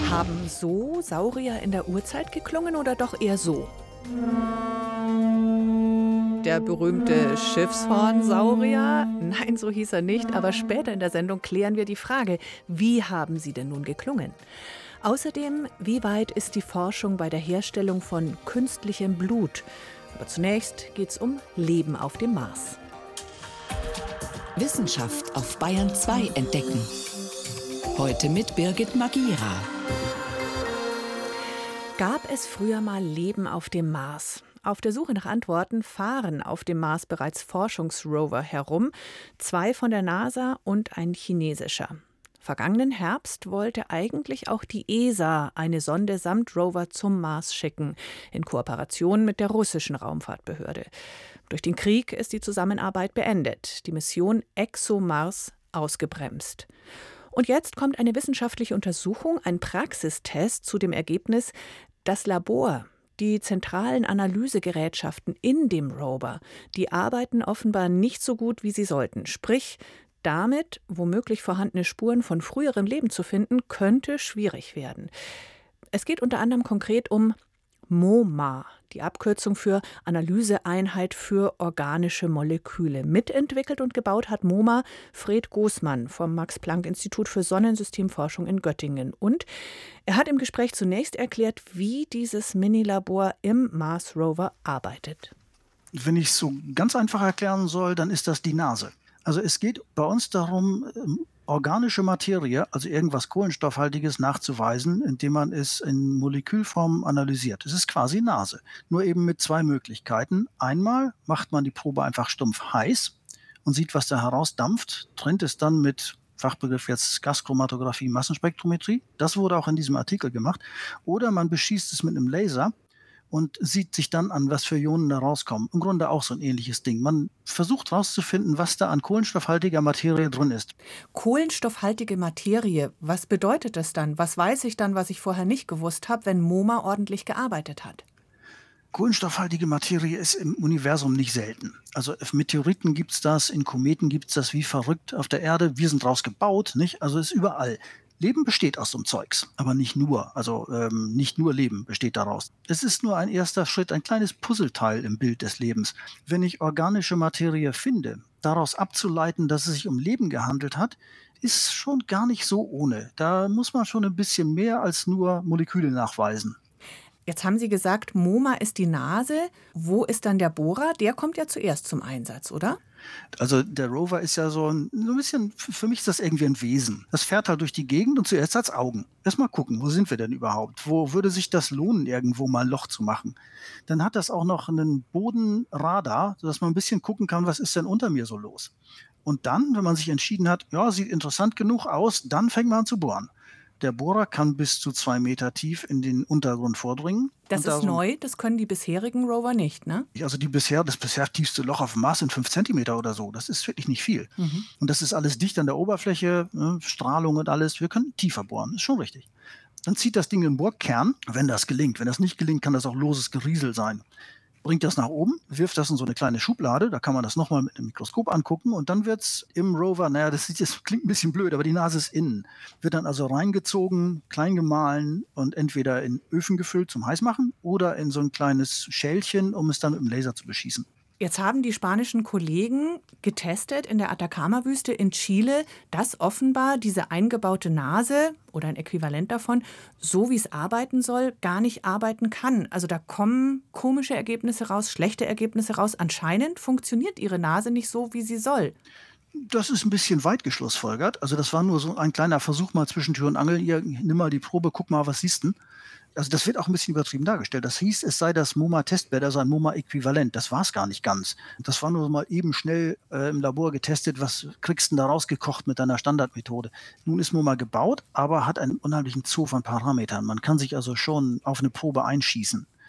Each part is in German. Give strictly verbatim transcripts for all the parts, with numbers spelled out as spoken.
Haben so Saurier in der Urzeit geklungen oder doch eher so? Der berühmte Schiffshornsaurier? Nein, so hieß er nicht, aber später in der Sendung klären wir die Frage, wie haben sie denn nun geklungen? Außerdem, wie weit ist die Forschung bei der Herstellung von künstlichem Blut? Aber zunächst geht's um Leben auf dem Mars. Wissenschaft auf Bayern zwei entdecken. Heute mit Birgit Magira. Gab es früher mal Leben auf dem Mars? Auf der Suche nach Antworten fahren auf dem Mars bereits Forschungsrover herum, zwei von der NASA und ein chinesischer. Vergangenen Herbst wollte eigentlich auch die E S A eine Sonde samt Rover zum Mars schicken, in Kooperation mit der russischen Raumfahrtbehörde. Durch den Krieg ist die Zusammenarbeit beendet, die Mission ExoMars ausgebremst. Und jetzt kommt eine wissenschaftliche Untersuchung, ein Praxistest zu dem Ergebnis, das Labor, die zentralen Analysegerätschaften in dem Rover, die arbeiten offenbar nicht so gut, wie sie sollten. Sprich, damit womöglich vorhandene Spuren von früherem Leben zu finden, könnte schwierig werden. Es geht unter anderem konkret um MoMA, die Abkürzung für Analyseeinheit für organische Moleküle. Mitentwickelt und gebaut hat MoMA Fred Goßmann vom Max-Planck-Institut für Sonnensystemforschung in Göttingen. Und er hat im Gespräch zunächst erklärt, wie dieses Minilabor im Mars-Rover arbeitet. Wenn ich es so ganz einfach erklären soll, dann ist das die Nase. Also es geht bei uns darum, organische Materie, also irgendwas Kohlenstoffhaltiges, nachzuweisen, indem man es in Molekülform analysiert. Es ist quasi Nase, nur eben mit zwei Möglichkeiten. Einmal macht man die Probe einfach stumpf heiß und sieht, was da herausdampft, trennt es dann mit Fachbegriff jetzt Gaschromatographie, Massenspektrometrie. Das wurde auch in diesem Artikel gemacht. Oder man beschießt es mit einem Laser und sieht sich dann an, was für Ionen da rauskommen. Im Grunde auch so ein ähnliches Ding. Man versucht herauszufinden, was da an kohlenstoffhaltiger Materie drin ist. Kohlenstoffhaltige Materie, was bedeutet das dann? Was weiß ich dann, was ich vorher nicht gewusst habe, wenn MoMA ordentlich gearbeitet hat? Kohlenstoffhaltige Materie ist im Universum nicht selten. Also auf Meteoriten gibt es das, in Kometen gibt es das wie verrückt auf der Erde. Wir sind draus gebaut, nicht? Also ist überall. Leben besteht aus so einem Zeugs, aber nicht nur. Also ähm, nicht nur Leben besteht daraus. Es ist nur ein erster Schritt, ein kleines Puzzleteil im Bild des Lebens. Wenn ich organische Materie finde, daraus abzuleiten, dass es sich um Leben gehandelt hat, ist schon gar nicht so ohne. Da muss man schon ein bisschen mehr als nur Moleküle nachweisen. Jetzt haben Sie gesagt, MoMA ist die Nase. Wo ist dann der Bohrer? Der kommt ja zuerst zum Einsatz, oder? Also der Rover ist ja so ein, so ein bisschen, für mich ist das irgendwie ein Wesen. Das fährt halt durch die Gegend und zuerst hat's Augen. Erstmal gucken, wo sind wir denn überhaupt? Wo würde sich das lohnen, irgendwo mal ein Loch zu machen? Dann hat das auch noch einen Bodenradar, sodass man ein bisschen gucken kann, was ist denn unter mir so los? Und dann, wenn man sich entschieden hat, ja, sieht interessant genug aus, dann fängt man an zu bohren. Der Bohrer kann bis zu zwei Meter tief in den Untergrund vordringen. Das ist neu, das können die bisherigen Rover nicht, ne? Also die bisher, das bisher tiefste Loch auf dem Mars sind fünf Zentimeter oder so. Das ist wirklich nicht viel. Mhm. Und das ist alles dicht an der Oberfläche, ne, Strahlung und alles. Wir können tiefer bohren, ist schon richtig. Dann zieht das Ding in den Bohrkern, wenn das gelingt. Wenn das nicht gelingt, kann das auch loses Geriesel sein. Bringt das nach oben, wirft das in so eine kleine Schublade, da kann man das nochmal mit einem Mikroskop angucken und dann wird's im Rover, naja, das, sieht, das klingt ein bisschen blöd, aber die Nase ist innen, wird dann also reingezogen, klein gemahlen und entweder in Öfen gefüllt zum Heißmachen oder in so ein kleines Schälchen, um es dann mit dem Laser zu beschießen. Jetzt haben die spanischen Kollegen getestet in der Atacama-Wüste in Chile, dass offenbar diese eingebaute Nase oder ein Äquivalent davon, so wie es arbeiten soll, gar nicht arbeiten kann. Also da kommen komische Ergebnisse raus, schlechte Ergebnisse raus. Anscheinend funktioniert ihre Nase nicht so, wie sie soll. Das ist ein bisschen weit geschlussfolgert. Also das war nur so ein kleiner Versuch mal zwischen Tür und Angel. Hier, nimm mal die Probe, guck mal, was siehst du? Also das wird auch ein bisschen übertrieben dargestellt. Das hieß, es sei das MoMA-Testbed, also ein MoMA-Äquivalent. Das war es gar nicht ganz. Das war nur mal eben schnell äh, im Labor getestet, was kriegst du denn da rausgekocht mit deiner Standardmethode. Nun ist MoMA gebaut, aber hat einen unheimlichen Zoo von Parametern. Man kann sich also schon auf eine Probe einschießen.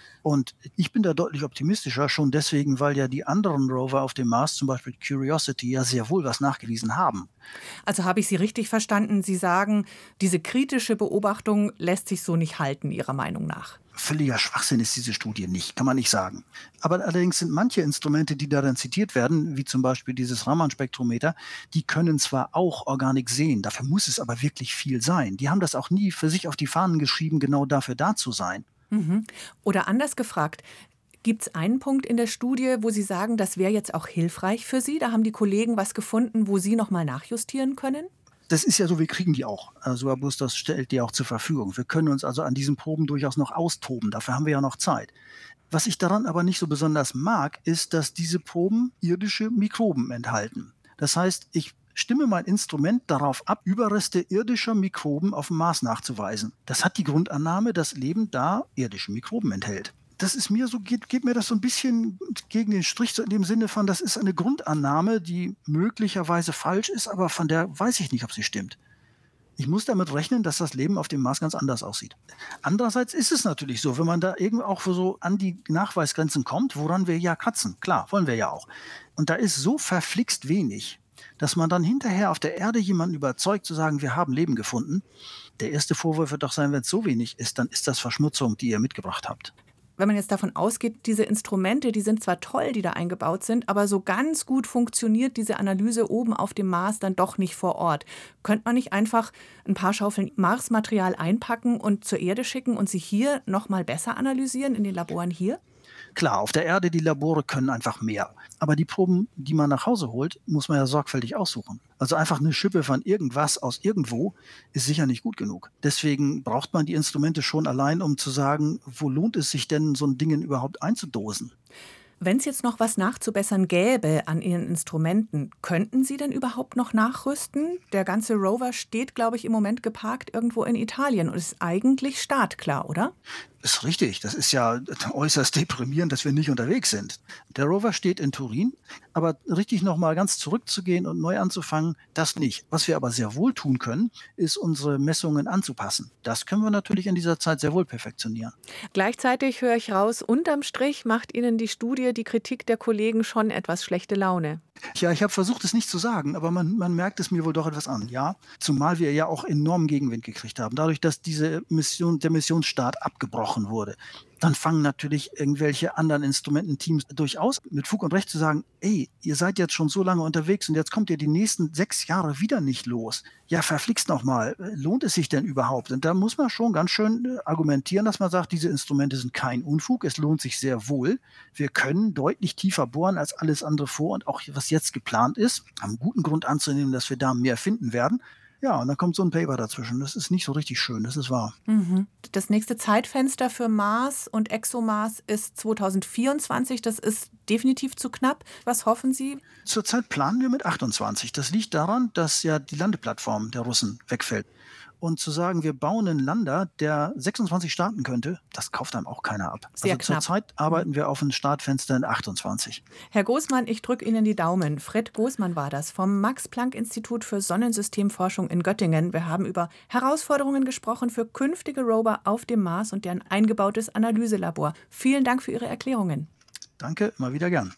Und ich bin da deutlich optimistischer, schon deswegen, weil ja die anderen Rover auf dem Mars, zum Beispiel Curiosity, ja sehr wohl was nachgewiesen haben. Also habe ich Sie richtig verstanden? Sie sagen, diese kritische Beobachtung lässt sich so nicht halten, Ihrer Meinung nach. Völliger Schwachsinn ist diese Studie nicht, kann man nicht sagen. Aber allerdings sind manche Instrumente, die darin zitiert werden, wie zum Beispiel dieses Raman-Spektrometer, die können zwar auch Organik sehen, dafür muss es aber wirklich viel sein. Die haben das auch nie für sich auf die Fahnen geschrieben, genau dafür da zu sein. Mhm. Oder anders gefragt, gibt es einen Punkt in der Studie, wo Sie sagen, das wäre jetzt auch hilfreich für Sie? Da haben die Kollegen was gefunden, wo Sie noch mal nachjustieren können? Das ist ja so, wir kriegen die auch. Also Airbus, das stellt die auch zur Verfügung. Wir können uns also an diesen Proben durchaus noch austoben. Dafür haben wir ja noch Zeit. Was ich daran aber nicht so besonders mag, ist, dass diese Proben irdische Mikroben enthalten. Das heißt, ich stimme mein Instrument darauf ab, Überreste irdischer Mikroben auf dem Mars nachzuweisen. Das hat die Grundannahme, dass Leben da irdische Mikroben enthält. Das ist mir so, geht, geht mir das so ein bisschen gegen den Strich, so in dem Sinne von, das ist eine Grundannahme, die möglicherweise falsch ist, aber von der weiß ich nicht, ob sie stimmt. Ich muss damit rechnen, dass das Leben auf dem Mars ganz anders aussieht. Andererseits ist es natürlich so, wenn man da irgendwie auch so an die Nachweisgrenzen kommt, woran wir ja kratzen, klar, wollen wir ja auch. Und da ist so verflixt wenig, dass man dann hinterher auf der Erde jemanden überzeugt zu sagen, wir haben Leben gefunden. Der erste Vorwurf wird doch sein, wenn es so wenig ist, dann ist das Verschmutzung, die ihr mitgebracht habt. Wenn man jetzt davon ausgeht, diese Instrumente, die sind zwar toll, die da eingebaut sind, aber so ganz gut funktioniert diese Analyse oben auf dem Mars dann doch nicht vor Ort. Könnte man nicht einfach ein paar Schaufeln Marsmaterial einpacken und zur Erde schicken und sie hier noch mal besser analysieren in den Laboren hier? Klar, auf der Erde, die Labore können einfach mehr. Aber die Proben, die man nach Hause holt, muss man ja sorgfältig aussuchen. Also einfach eine Schippe von irgendwas aus irgendwo ist sicher nicht gut genug. Deswegen braucht man die Instrumente schon allein, um zu sagen, wo lohnt es sich denn, so ein Ding überhaupt einzudosen? Wenn es jetzt noch was nachzubessern gäbe an Ihren Instrumenten, könnten Sie denn überhaupt noch nachrüsten? Der ganze Rover steht, glaube ich, im Moment geparkt irgendwo in Italien und ist eigentlich startklar, oder? Ist richtig. Das ist ja äußerst deprimierend, dass wir nicht unterwegs sind. Der Rover steht in Turin, aber richtig nochmal ganz zurückzugehen und neu anzufangen, das nicht. Was wir aber sehr wohl tun können, ist unsere Messungen anzupassen. Das können wir natürlich in dieser Zeit sehr wohl perfektionieren. Gleichzeitig höre ich raus, unterm Strich macht Ihnen die Studie, die Kritik der Kollegen schon etwas schlechte Laune. Ja, ich habe versucht, es nicht zu sagen, aber man, man merkt es mir wohl doch etwas an, ja. Zumal wir ja auch enormen Gegenwind gekriegt haben, dadurch, dass diese Mission, der Missionsstart abgebrochen wurde. Dann fangen natürlich irgendwelche anderen Instrumententeams durchaus mit Fug und Recht zu sagen, ey, ihr seid jetzt schon so lange unterwegs und jetzt kommt ihr die nächsten sechs Jahre wieder nicht los. Ja, verflixt nochmal, lohnt es sich denn überhaupt? Und da muss man schon ganz schön argumentieren, dass man sagt, diese Instrumente sind kein Unfug, es lohnt sich sehr wohl. Wir können deutlich tiefer bohren als alles andere vor und auch was jetzt geplant ist, haben guten Grund anzunehmen, dass wir da mehr finden werden. Ja, und dann kommt so ein Paper dazwischen. Das ist nicht so richtig schön, das ist wahr. Mhm. Das nächste Zeitfenster für Mars und ExoMars ist zwanzig vierundzwanzig. Das ist definitiv zu knapp. Was hoffen Sie? Zurzeit planen wir mit achtundzwanzig. Das liegt daran, dass ja die Landeplattform der Russen wegfällt. Und zu sagen, wir bauen einen Lander, der sechsundzwanzig starten könnte, das kauft einem auch keiner ab. Sehr also knapp. Zurzeit arbeiten wir auf ein Startfenster in achtundzwanzig. Herr Goßmann, ich drücke Ihnen die Daumen. Fred Goßmann war das vom Max-Planck-Institut für Sonnensystemforschung in Göttingen. Wir haben über Herausforderungen gesprochen für künftige Rover auf dem Mars und deren eingebautes Analyselabor. Vielen Dank für Ihre Erklärungen. Danke, immer wieder gern.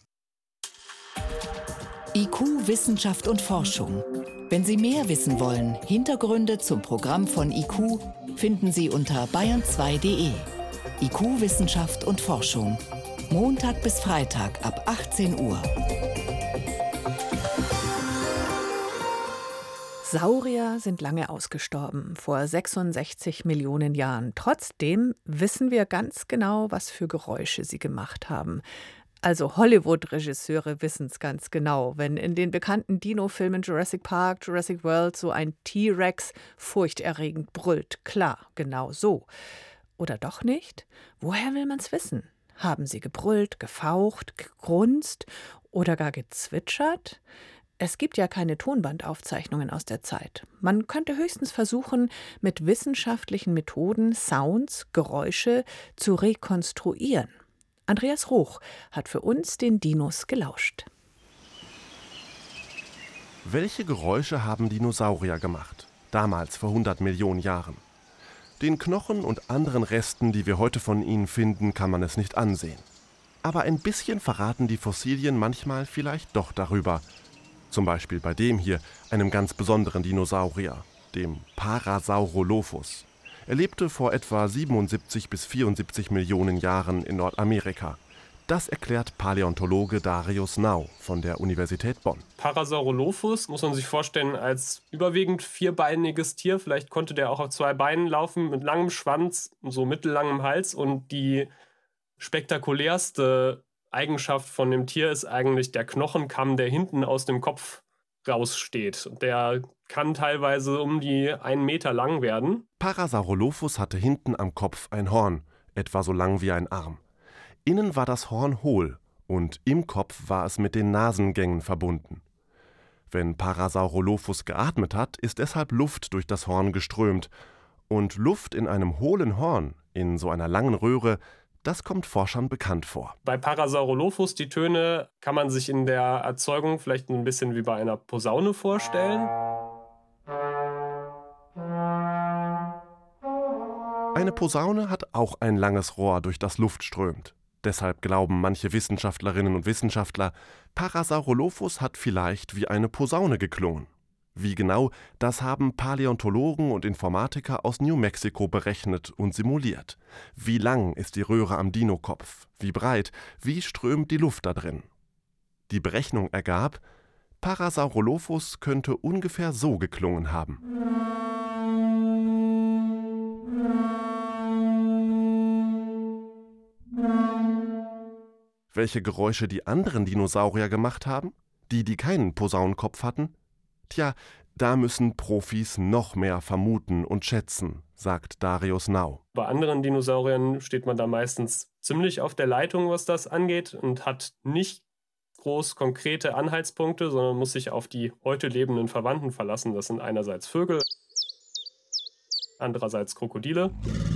I Q, Wissenschaft und Forschung. Wenn Sie mehr wissen wollen, Hintergründe zum Programm von I Q finden Sie unter bayern zwei punkt de. I Q, Wissenschaft und Forschung. Montag bis Freitag ab achtzehn Uhr. Saurier sind lange ausgestorben, vor sechsundsechzig Millionen Jahren. Trotzdem wissen wir ganz genau, was für Geräusche sie gemacht haben. Also Hollywood-Regisseure wissen es ganz genau, wenn in den bekannten Dino-Filmen Jurassic Park, Jurassic World so ein T-Rex furchterregend brüllt. Klar, genau so. Oder doch nicht? Woher will man's wissen? Haben sie gebrüllt, gefaucht, gegrunzt oder gar gezwitschert? Es gibt ja keine Tonbandaufzeichnungen aus der Zeit. Man könnte höchstens versuchen, mit wissenschaftlichen Methoden Sounds, Geräusche zu rekonstruieren. Andreas Roch hat für uns den Dinos gelauscht. Welche Geräusche haben Dinosaurier gemacht? Damals vor hundert Millionen Jahren. Den Knochen und anderen Resten, die wir heute von ihnen finden, kann man es nicht ansehen. Aber ein bisschen verraten die Fossilien manchmal vielleicht doch darüber. Zum Beispiel bei dem hier, einem ganz besonderen Dinosaurier, dem Parasaurolophus. Er lebte vor etwa siebenundsiebzig bis vierundsiebzig Millionen Jahren in Nordamerika. Das erklärt Paläontologe Darius Nau von der Universität Bonn. Parasaurolophus muss man sich vorstellen als überwiegend vierbeiniges Tier. Vielleicht konnte der auch auf zwei Beinen laufen, mit langem Schwanz, so mittellangem Hals. Und die spektakulärste Eigenschaft von dem Tier ist eigentlich der Knochenkamm, der hinten aus dem Kopf raussteht. Der kann teilweise um die einen Meter lang werden. Parasaurolophus hatte hinten am Kopf ein Horn, etwa so lang wie ein Arm. Innen war das Horn hohl und im Kopf war es mit den Nasengängen verbunden. Wenn Parasaurolophus geatmet hat, ist deshalb Luft durch das Horn geströmt. Und Luft in einem hohlen Horn, in so einer langen Röhre, das kommt Forschern bekannt vor. Bei Parasaurolophus, die Töne kann man sich in der Erzeugung vielleicht ein bisschen wie bei einer Posaune vorstellen. Eine Posaune hat auch ein langes Rohr, durch das Luft strömt. Deshalb glauben manche Wissenschaftlerinnen und Wissenschaftler, Parasaurolophus hat vielleicht wie eine Posaune geklungen. Wie genau, das haben Paläontologen und Informatiker aus New Mexico berechnet und simuliert. Wie lang ist die Röhre am Dinokopf? Wie breit? Wie strömt die Luft da drin? Die Berechnung ergab, Parasaurolophus könnte ungefähr so geklungen haben. Welche Geräusche die anderen Dinosaurier gemacht haben? Die, die keinen Posaunenkopf hatten? Tja, da müssen Profis noch mehr vermuten und schätzen, sagt Darius Nau. Bei anderen Dinosauriern steht man da meistens ziemlich auf der Leitung, was das angeht, und hat nicht groß konkrete Anhaltspunkte, sondern muss sich auf die heute lebenden Verwandten verlassen. Das sind einerseits Vögel, andererseits Krokodile.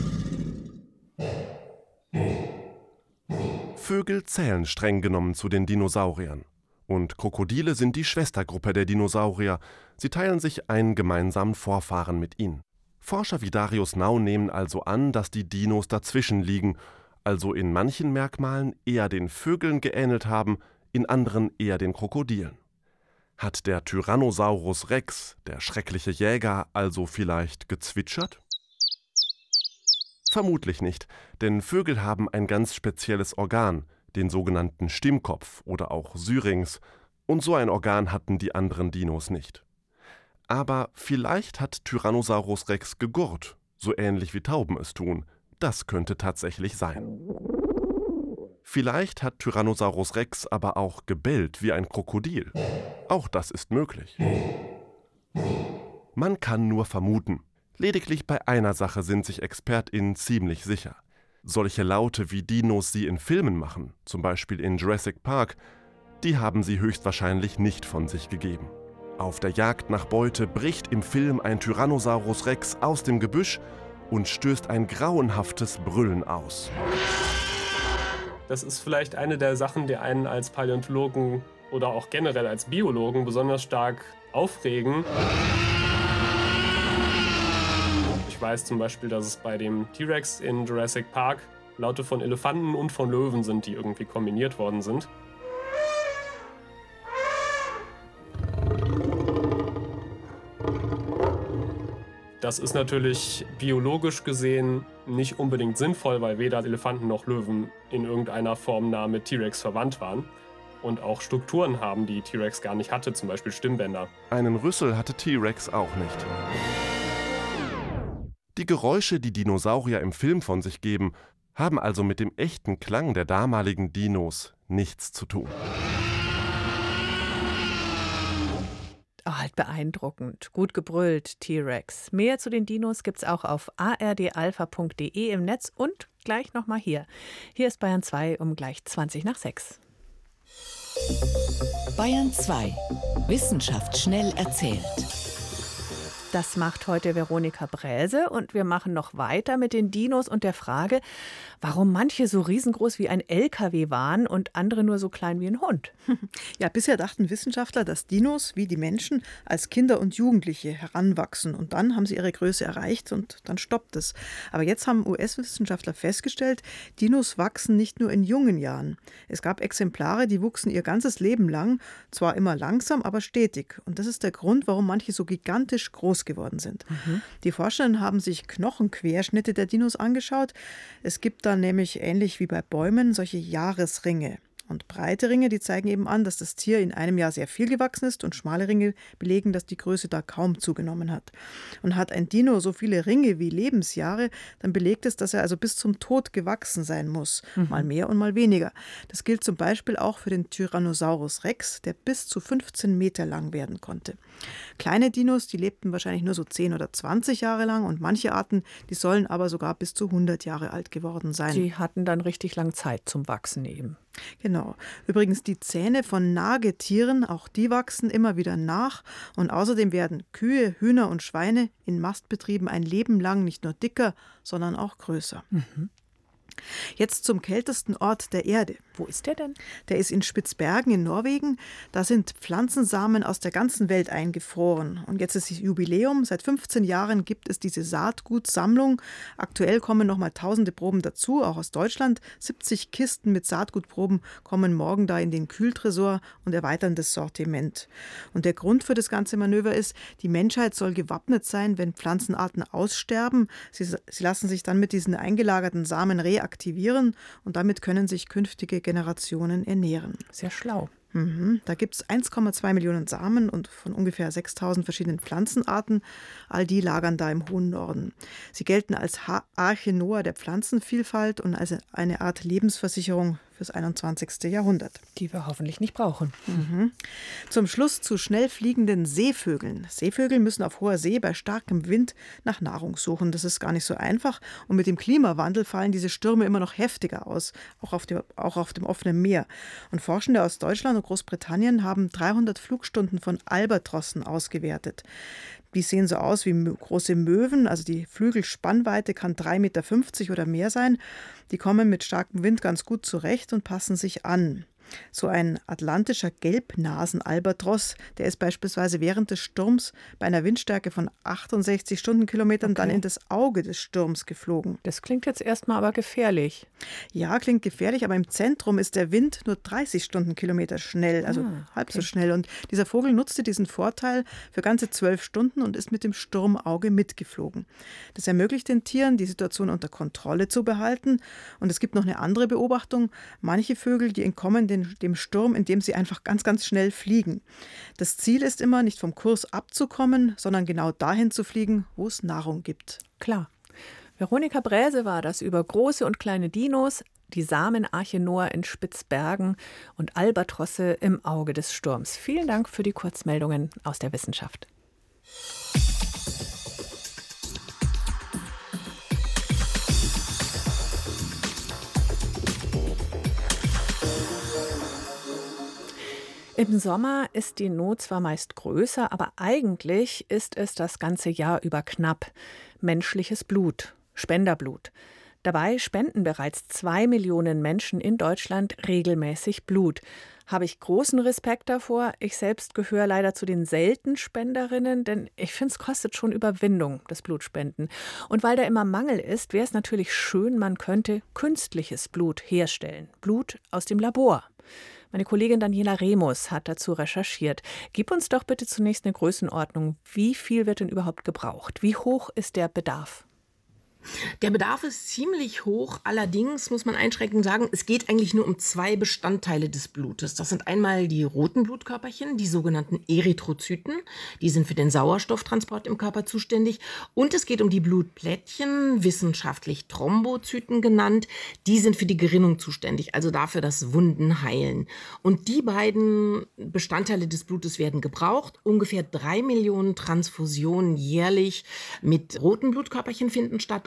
Vögel zählen streng genommen zu den Dinosauriern. Und Krokodile sind die Schwestergruppe der Dinosaurier. Sie teilen sich einen gemeinsamen Vorfahren mit ihnen. Forscher wie Darius Nau nehmen also an, dass die Dinos dazwischen liegen, also in manchen Merkmalen eher den Vögeln geähnelt haben, in anderen eher den Krokodilen. Hat der Tyrannosaurus Rex, der schreckliche Jäger, also vielleicht gezwitschert? Vermutlich nicht, denn Vögel haben ein ganz spezielles Organ, den sogenannten Stimmkopf oder auch Syrinx, und so ein Organ hatten die anderen Dinos nicht. Aber vielleicht hat Tyrannosaurus Rex gegurrt, so ähnlich wie Tauben es tun. Das könnte tatsächlich sein. Vielleicht hat Tyrannosaurus Rex aber auch gebellt wie ein Krokodil. Auch das ist möglich. Man kann nur vermuten. Lediglich bei einer Sache sind sich ExpertInnen ziemlich sicher. Solche Laute, wie Dinos sie in Filmen machen, zum Beispiel in Jurassic Park, die haben sie höchstwahrscheinlich nicht von sich gegeben. Auf der Jagd nach Beute bricht im Film ein Tyrannosaurus Rex aus dem Gebüsch und stößt ein grauenhaftes Brüllen aus. Das ist vielleicht eine der Sachen, die einen als Paläontologen oder auch generell als Biologen besonders stark aufregen. Ich weiß zum Beispiel, dass es bei dem T-Rex in Jurassic Park Laute von Elefanten und von Löwen sind, die irgendwie kombiniert worden sind. Das ist natürlich biologisch gesehen nicht unbedingt sinnvoll, weil weder Elefanten noch Löwen in irgendeiner Form nah mit T-Rex verwandt waren und auch Strukturen haben, die T-Rex gar nicht hatte, zum Beispiel Stimmbänder. Einen Rüssel hatte T-Rex auch nicht. Die Geräusche, die Dinosaurier im Film von sich geben, haben also mit dem echten Klang der damaligen Dinos nichts zu tun. Oh, halt beeindruckend. Gut gebrüllt, T-Rex. Mehr zu den Dinos gibt's auch auf a r d alpha punkt d e im Netz und gleich nochmal hier. Hier ist Bayern zwei um gleich zwanzig nach sechs. Bayern zwei. Wissenschaft schnell erzählt. Das macht heute Veronika Bräse und wir machen noch weiter mit den Dinos und der Frage, warum manche so riesengroß wie ein L K W waren und andere nur so klein wie ein Hund. Ja, bisher dachten Wissenschaftler, dass Dinos wie die Menschen als Kinder und Jugendliche heranwachsen und dann haben sie ihre Größe erreicht und dann stoppt es. Aber jetzt haben U S-Wissenschaftler festgestellt, Dinos wachsen nicht nur in jungen Jahren. Es gab Exemplare, die wuchsen ihr ganzes Leben lang, zwar immer langsam, aber stetig. Und das ist der Grund, warum manche so gigantisch groß geworden sind. Mhm. Die Forscherinnen haben sich Knochenquerschnitte der Dinos angeschaut. Es gibt da nämlich ähnlich wie bei Bäumen solche Jahresringe. Und breite Ringe, die zeigen eben an, dass das Tier in einem Jahr sehr viel gewachsen ist und schmale Ringe belegen, dass die Größe da kaum zugenommen hat. Und hat ein Dino so viele Ringe wie Lebensjahre, dann belegt es, dass er also bis zum Tod gewachsen sein muss. Mhm. Mal mehr und mal weniger. Das gilt zum Beispiel auch für den Tyrannosaurus Rex, der bis zu fünfzehn Meter lang werden konnte. Kleine Dinos, die lebten wahrscheinlich nur so zehn oder zwanzig Jahre lang und manche Arten, die sollen aber sogar bis zu hundert Jahre alt geworden sein. Die hatten dann richtig lang Zeit zum Wachsen eben. Genau. Übrigens die Zähne von Nagetieren, auch die wachsen immer wieder nach. Und außerdem werden Kühe, Hühner und Schweine in Mastbetrieben ein Leben lang nicht nur dicker, sondern auch größer. Mhm. Jetzt zum kältesten Ort der Erde. Wo ist der denn? Der ist in Spitzbergen in Norwegen. Da sind Pflanzensamen aus der ganzen Welt eingefroren. Und jetzt ist das Jubiläum. Seit fünfzehn Jahren gibt es diese Saatgutsammlung. Aktuell kommen noch mal tausende Proben dazu, auch aus Deutschland. siebzig Kisten mit Saatgutproben kommen morgen da in den Kühltresor und erweitern das Sortiment. Und der Grund für das ganze Manöver ist, die Menschheit soll gewappnet sein, wenn Pflanzenarten aussterben. Sie, sie lassen sich dann mit diesen eingelagerten Samen reaktivieren. aktivieren und damit können sich künftige Generationen ernähren. Sehr schlau. Mhm. Da gibt es eins Komma zwei Millionen Samen und von ungefähr sechstausend verschiedenen Pflanzenarten. All die lagern da im hohen Norden. Sie gelten als Arche Noah der Pflanzenvielfalt und als eine Art Lebensversicherung fürs einundzwanzigste Jahrhundert. Die wir hoffentlich nicht brauchen. Mhm. Zum Schluss zu schnell fliegenden Seevögeln. Seevögel müssen auf hoher See bei starkem Wind nach Nahrung suchen. Das ist gar nicht so einfach. Und mit dem Klimawandel fallen diese Stürme immer noch heftiger aus, auch auf dem, auch auf dem offenen Meer. Und Forschende aus Deutschland und Großbritannien haben dreihundert Flugstunden von Albatrossen ausgewertet. Die sehen so aus wie große Möwen, also die Flügelspannweite kann drei Meter fünfzig oder mehr sein. Die kommen mit starkem Wind ganz gut zurecht und passen sich an. So ein atlantischer Gelbnasen-Albatros, der ist beispielsweise während des Sturms bei einer Windstärke von achtundsechzig Stundenkilometern okay. dann in das Auge des Sturms geflogen. Das klingt jetzt erstmal aber gefährlich. Ja, klingt gefährlich, aber im Zentrum ist der Wind nur dreißig Stundenkilometer schnell, also ah, halb okay. so schnell. Und dieser Vogel nutzte diesen Vorteil für ganze zwölf Stunden und ist mit dem Sturmauge mitgeflogen. Das ermöglicht den Tieren, die Situation unter Kontrolle zu behalten. Und es gibt noch eine andere Beobachtung. Manche Vögel, die entkommen den dem Sturm, indem sie einfach ganz, ganz schnell fliegen. Das Ziel ist immer, nicht vom Kurs abzukommen, sondern genau dahin zu fliegen, wo es Nahrung gibt. Klar. Veronika Bräse war das über große und kleine Dinos, die Samenarche Noah in Spitzbergen und Albatrosse im Auge des Sturms. Vielen Dank für die Kurzmeldungen aus der Wissenschaft. Im Sommer ist die Not zwar meist größer, aber eigentlich ist es das ganze Jahr über knapp. Menschliches Blut, Spenderblut. Dabei spenden bereits zwei Millionen Menschen in Deutschland regelmäßig Blut. Habe ich großen Respekt davor. Ich selbst gehöre leider zu den seltenen Spenderinnen, denn ich finde, es kostet schon Überwindung, das Blutspenden. Und weil da immer Mangel ist, wäre es natürlich schön, man könnte künstliches Blut herstellen. Blut aus dem Labor. Meine Kollegin Daniela Remus hat dazu recherchiert. Gib uns doch bitte zunächst eine Größenordnung. Wie viel wird denn überhaupt gebraucht? Wie hoch ist der Bedarf? Der Bedarf ist ziemlich hoch, allerdings muss man einschränkend sagen, es geht eigentlich nur um zwei Bestandteile des Blutes. Das sind einmal die roten Blutkörperchen, die sogenannten Erythrozyten, die sind für den Sauerstofftransport im Körper zuständig. Und es geht um die Blutplättchen, wissenschaftlich Thrombozyten genannt, die sind für die Gerinnung zuständig, also dafür das Wunden heilen. Und die beiden Bestandteile des Blutes werden gebraucht. Ungefähr drei Millionen Transfusionen jährlich mit roten Blutkörperchen finden statt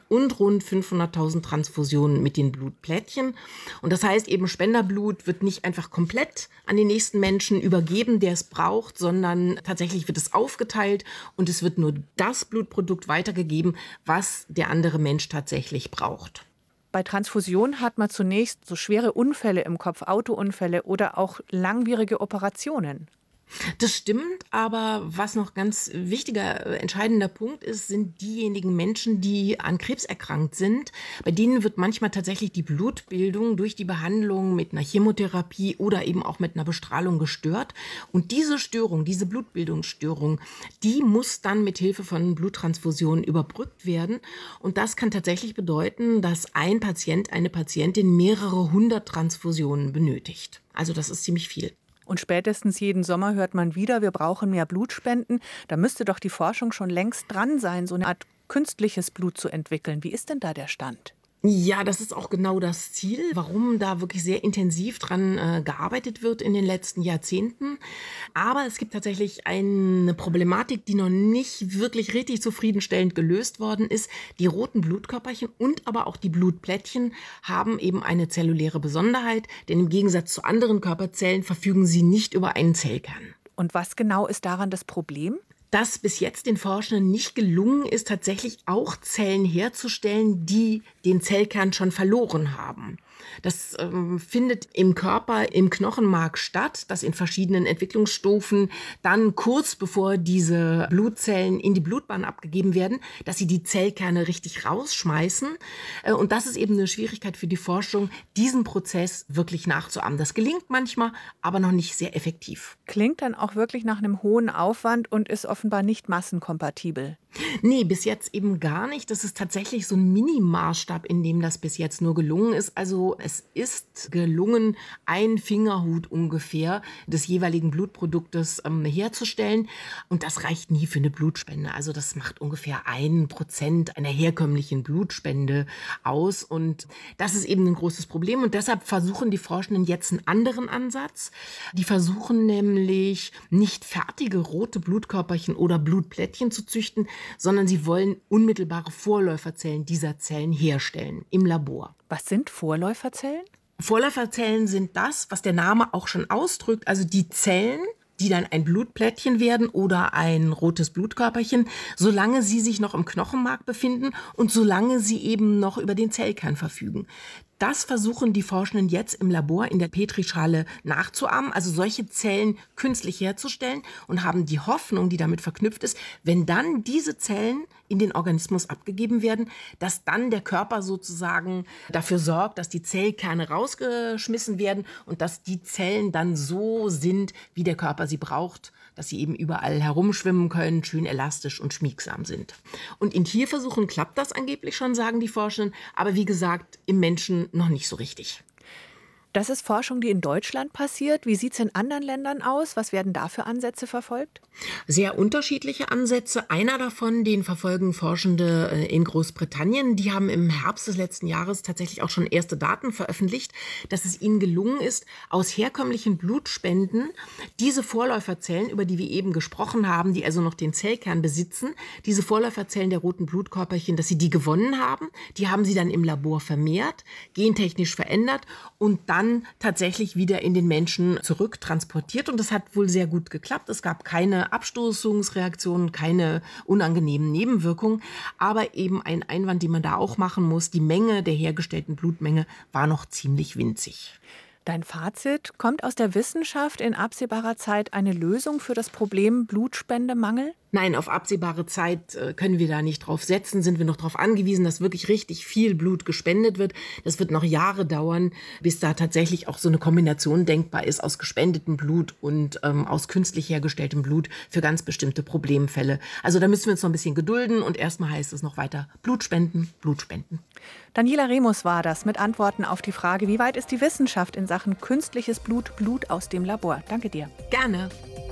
Blutkontakt und rund fünfhunderttausend Transfusionen mit den Blutplättchen. Und das heißt eben, Spenderblut wird nicht einfach komplett an den nächsten Menschen übergeben, der es braucht, sondern tatsächlich wird es aufgeteilt und es wird nur das Blutprodukt weitergegeben, was der andere Mensch tatsächlich braucht. Bei Transfusion hat man zunächst so schwere Unfälle im Kopf, Autounfälle oder auch langwierige Operationen. Das stimmt, aber was noch ganz wichtiger, äh, entscheidender Punkt ist, sind diejenigen Menschen, die an Krebs erkrankt sind. Bei denen wird manchmal tatsächlich die Blutbildung durch die Behandlung mit einer Chemotherapie oder eben auch mit einer Bestrahlung gestört. Und diese Störung, diese Blutbildungsstörung, die muss dann mit Hilfe von Bluttransfusionen überbrückt werden. Und das kann tatsächlich bedeuten, dass ein Patient, eine Patientin mehrere hundert Transfusionen benötigt. Also das ist ziemlich viel. Und spätestens jeden Sommer hört man wieder, wir brauchen mehr Blutspenden. Da müsste doch die Forschung schon längst dran sein, so eine Art künstliches Blut zu entwickeln. Wie ist denn da der Stand? Ja, das ist auch genau das Ziel, warum da wirklich sehr intensiv dran äh, gearbeitet wird in den letzten Jahrzehnten. Aber es gibt tatsächlich eine Problematik, die noch nicht wirklich richtig zufriedenstellend gelöst worden ist. Die roten Blutkörperchen und aber auch die Blutplättchen haben eben eine zelluläre Besonderheit, denn im Gegensatz zu anderen Körperzellen verfügen sie nicht über einen Zellkern. Und was genau ist daran das Problem? Dass bis jetzt den Forschenden nicht gelungen ist, tatsächlich auch Zellen herzustellen, die den Zellkern schon verloren haben. Das ähm, findet im Körper, im Knochenmark statt, das in verschiedenen Entwicklungsstufen dann kurz bevor diese Blutzellen in die Blutbahn abgegeben werden, dass sie die Zellkerne richtig rausschmeißen. Äh, und das ist eben eine Schwierigkeit für die Forschung, diesen Prozess wirklich nachzuahmen. Das gelingt manchmal, aber noch nicht sehr effektiv. Klingt dann auch wirklich nach einem hohen Aufwand und ist offenbar nicht massenkompatibel. Nee, bis jetzt eben gar nicht. Das ist tatsächlich so ein Minimaßstab, in dem das bis jetzt nur gelungen ist. Also es ist gelungen, ein Fingerhut ungefähr des jeweiligen Blutproduktes ähm, herzustellen. Und das reicht nie für eine Blutspende. Also das macht ungefähr ein Prozent einer herkömmlichen Blutspende aus. Und das ist eben ein großes Problem. Und deshalb versuchen die Forschenden jetzt einen anderen Ansatz. Die versuchen nämlich nicht fertige rote Blutkörperchen oder Blutplättchen zu züchten, sondern sie wollen unmittelbare Vorläuferzellen dieser Zellen herstellen im Labor. Was sind Vorläuferzellen? Vorläuferzellen sind das, was der Name auch schon ausdrückt, also die Zellen, die dann ein Blutplättchen werden oder ein rotes Blutkörperchen, solange sie sich noch im Knochenmark befinden und solange sie eben noch über den Zellkern verfügen. Das versuchen die Forschenden jetzt im Labor in der Petrischale nachzuahmen, also solche Zellen künstlich herzustellen und haben die Hoffnung, die damit verknüpft ist, wenn dann diese Zellen in den Organismus abgegeben werden, dass dann der Körper sozusagen dafür sorgt, dass die Zellkerne rausgeschmissen werden und dass die Zellen dann so sind, wie der Körper sie braucht, dass sie eben überall herumschwimmen können, schön elastisch und schmiegsam sind. Und in Tierversuchen klappt das angeblich schon, sagen die Forschenden, aber wie gesagt, im Menschen noch nicht so richtig. Das ist Forschung, die in Deutschland passiert. Wie sieht es in anderen Ländern aus? Was werden da für Ansätze verfolgt? Sehr unterschiedliche Ansätze. Einer davon, den verfolgen Forschende in Großbritannien. Die haben im Herbst des letzten Jahres tatsächlich auch schon erste Daten veröffentlicht, dass es ihnen gelungen ist, aus herkömmlichen Blutspenden diese Vorläuferzellen, über die wir eben gesprochen haben, die also noch den Zellkern besitzen, diese Vorläuferzellen der roten Blutkörperchen, dass sie die gewonnen haben. Die haben sie dann im Labor vermehrt, gentechnisch verändert und dann tatsächlich wieder in den Menschen zurücktransportiert. Und das hat wohl sehr gut geklappt. Es gab keine Abstoßungsreaktionen, keine unangenehmen Nebenwirkungen. Aber eben ein Einwand, den man da auch machen muss, die Menge der hergestellten Blutmenge war noch ziemlich winzig. Dein Fazit: Kommt aus der Wissenschaft in absehbarer Zeit eine Lösung für das Problem Blutspendemangel? Nein, auf absehbare Zeit äh, können wir da nicht drauf setzen, sind wir noch darauf angewiesen, dass wirklich richtig viel Blut gespendet wird. Das wird noch Jahre dauern, bis da tatsächlich auch so eine Kombination denkbar ist aus gespendetem Blut und ähm, aus künstlich hergestelltem Blut für ganz bestimmte Problemfälle. Also da müssen wir uns noch ein bisschen gedulden und erstmal heißt es noch weiter Blutspenden, Blutspenden. Daniela Remus war das mit Antworten auf die Frage, wie weit ist die Wissenschaft in Sachen künstliches Blut, Blut aus dem Labor. Danke dir. Gerne.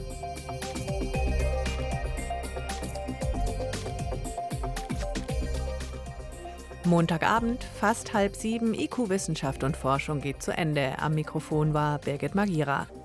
Montagabend, fast halb sieben, I Q Wissenschaft und Forschung geht zu Ende. Am Mikrofon war Birgit Magira.